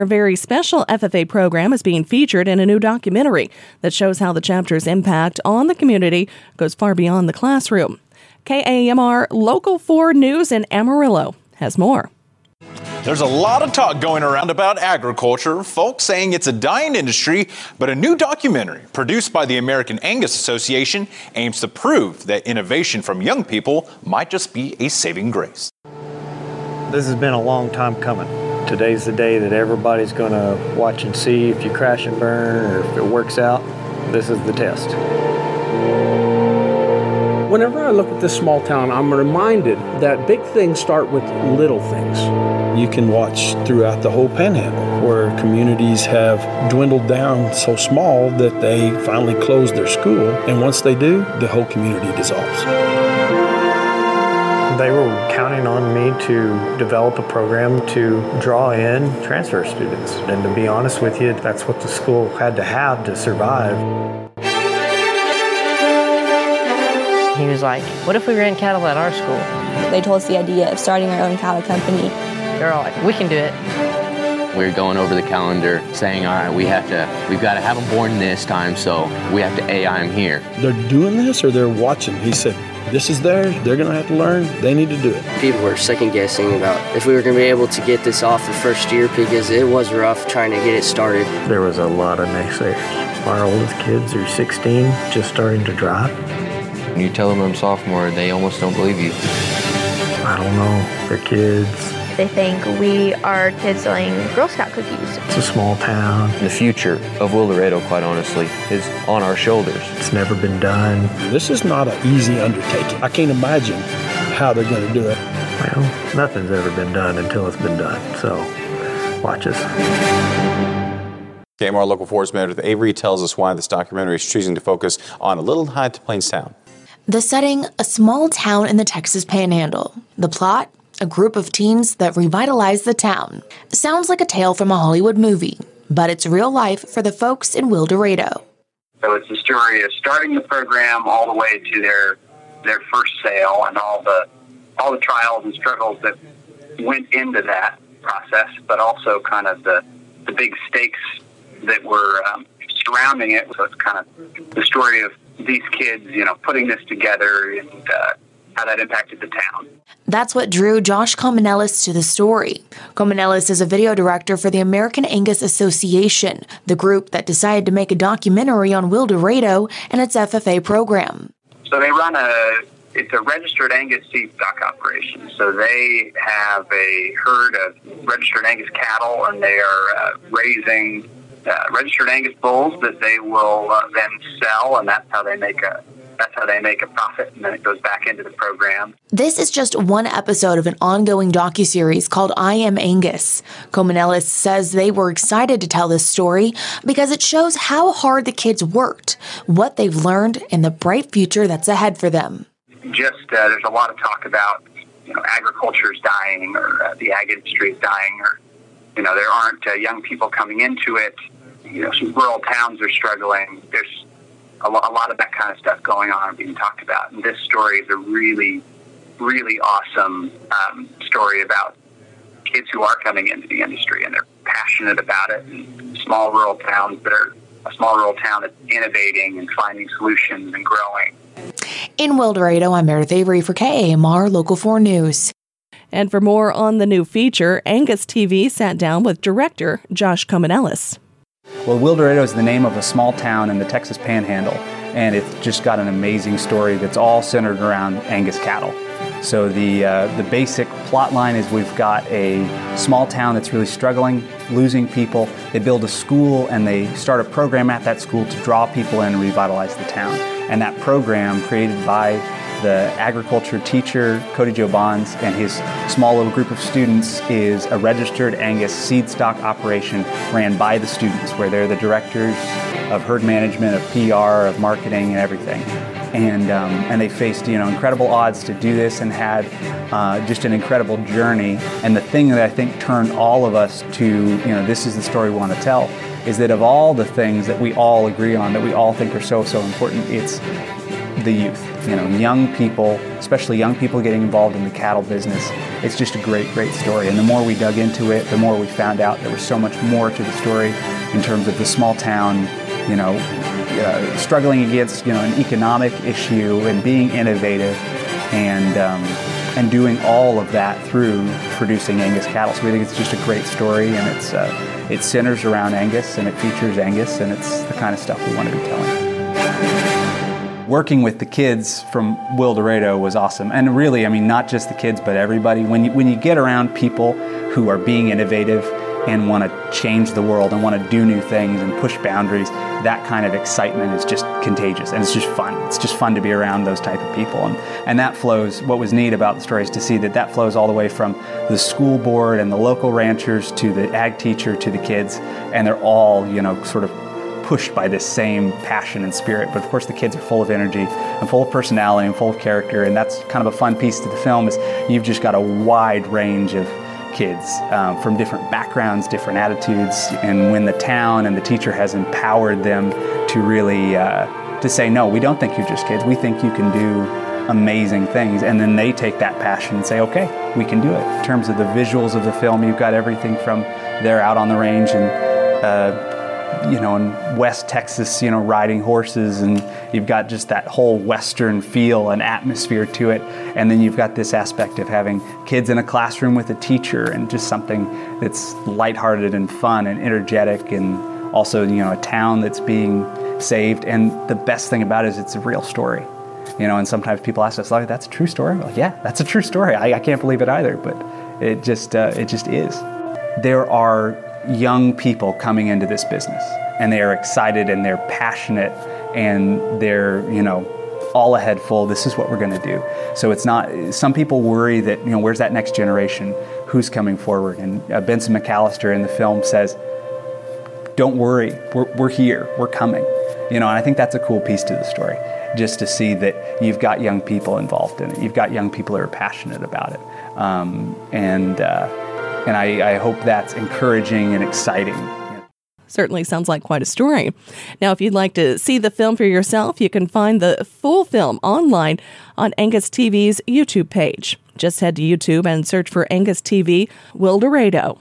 A very special FFA program is being featured in a new documentary that shows how the chapter's impact on the community goes far beyond the classroom. KAMR Local 4 News in Amarillo has more. There's a lot of talk going around about agriculture, folks saying it's a dying industry, but a new documentary produced by the American Angus Association aims to prove that innovation from young people might just be a saving grace. This has been a long time coming. Today's the day that everybody's going to watch and see if you crash and burn or if it works out. This is the test. Whenever I look at this small town, I'm reminded that big things start with little things. You can watch throughout the whole Panhandle where communities have dwindled down so small that they finally close their school. And once they do, the whole community dissolves. They were counting on me to develop a program to draw in transfer students. And to be honest with you, that's what the school had to have to survive. He was like, what if we ran cattle at our school? They told us the idea of starting our own cattle company. They're all like, we can do it. We're going over the calendar saying, all right, we've got to have them born this time, so we have to AI them here. They're doing this or they're watching. He said, this is theirs, they're going to have to learn, they need to do it. People were second guessing about if we were going to be able to get this off the first year because it was rough trying to get it started. There was a lot of naysayers. Our oldest kids are 16, just starting to drive. When you tell them I'm sophomore, they almost don't believe you. I don't know, they're kids. They think we are kids selling Girl Scout cookies. It's a small town. The future of Wildorado, quite honestly, is on our shoulders. It's never been done. This is not an easy undertaking. I can't imagine how they're going to do it. Well, nothing's ever been done until it's been done, so watch us. KMR Local 4's Meredith Avery tells us why this documentary is choosing to focus on a little High Plains town. The setting, a small town in the Texas Panhandle. The plot, a group of teens that revitalize the town. Sounds like a tale from a Hollywood movie, but it's real life for the folks in Wildorado. So it's the story of starting the program all the way to their first sale and all the trials and struggles that went into that process, but also kind of the big stakes that were surrounding it. So it's kind of the story of these kids, putting this together and how that impacted the town. That's what drew Josh Comenelis to the story. Comenelis is a video director for the American Angus Association, the group that decided to make a documentary on Wildorado and its FFA program. So they run it's a registered Angus seed stock operation. So they have a herd of registered Angus cattle, and they are raising registered Angus bulls that they will then sell, and that's how they make a profit, and then it goes back into the program. This is just one episode of an ongoing docuseries called I Am Angus. Comenelis says they were excited to tell this story because it shows how hard the kids worked, what they've learned, and the bright future that's ahead for them. There's a lot of talk about, agriculture is dying, or the ag industry is dying, or, there aren't young people coming into it. Some rural towns are struggling. There's a lot of that kind of stuff going on and being talked about. And this story is a really, really awesome story about kids who are coming into the industry, and they're passionate about it. And small rural towns a small rural town that's innovating and finding solutions and growing. In Wildorado, I'm Meredith Avery for KAMR Local 4 News. And for more on the new feature, Angus TV sat down with director Josh Comenelis. Well, Wildorado is the name of a small town in the Texas Panhandle, and it's just got an amazing story that's all centered around Angus cattle. So the basic plot line is we've got a small town that's really struggling, losing people. They build a school and they start a program at that school to draw people in and revitalize the town. And that program, created by the agriculture teacher, Cody Joe Bonds, and his small little group of students, is a registered Angus seed stock operation ran by the students, where they're the directors of herd management, of PR, of marketing, and everything. And they faced incredible odds to do this, and had just an incredible journey. And the thing that I think turned all of us to this is the story we want to tell, is that of all the things that we all agree on, that we all think are so important, it's the youth. Young people, especially young people getting involved in the cattle business. It's just a great story. And the more we dug into it, the more we found out there was so much more to the story in terms of the small town, struggling against, an economic issue and being innovative and doing all of that through producing Angus cattle. So we think it's just a great story, and it centers around Angus, and it features Angus, and it's the kind of stuff we want to be telling. Working with the kids from Wildorado was awesome. And really, not just the kids, but everybody. When you get around people who are being innovative and want to change the world and want to do new things and push boundaries, that kind of excitement is just contagious, and it's just fun. It's just fun to be around those type of people. And that flows, what was neat about the story is to see that flows all the way from the school board and the local ranchers to the ag teacher to the kids, and they're all, sort of pushed by this same passion and spirit. But of course the kids are full of energy and full of personality and full of character, and that's kind of a fun piece to the film, is you've just got a wide range of kids from different backgrounds, different attitudes, and when the town and the teacher has empowered them to really to say, no, we don't think you're just kids, we think you can do amazing things, and then they take that passion and say, okay, we can do it. In terms of the visuals of the film, you've got everything from they're out on the range and in West Texas, riding horses, and you've got just that whole Western feel and atmosphere to it. And then you've got this aspect of having kids in a classroom with a teacher, and just something that's lighthearted and fun and energetic, and also, a town that's being saved. And the best thing about it is it's a real story. And sometimes people ask us, like, that's a true story? Well, yeah, that's a true story. I can't believe it either, but it just is. There are young people coming into this business, and they are excited and they're passionate and they're, all ahead full, this is what we're going to do. So it's not, some people worry that, where's that next generation? Who's coming forward? And Benson McAllister in the film says, don't worry, we're here, we're coming. And I think that's a cool piece to the story, just to see that you've got young people involved in it. You've got young people who are passionate about it. And I hope that's encouraging and exciting. Certainly sounds like quite a story. Now, if you'd like to see the film for yourself, you can find the full film online on Angus TV's YouTube page. Just head to YouTube and search for Angus TV Wildorado.